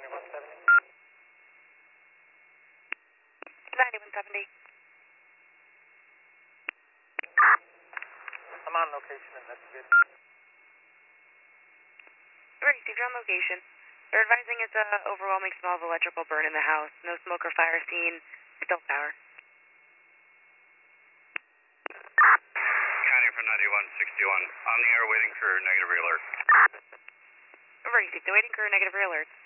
9170. I'm on location, investigate. Received on location. They're advising it's a overwhelming smell of electrical burn in the house. No smoke or fire seen. Still power. County for 9161. On the air waiting for negative alert. Received. Waiting for negative alert.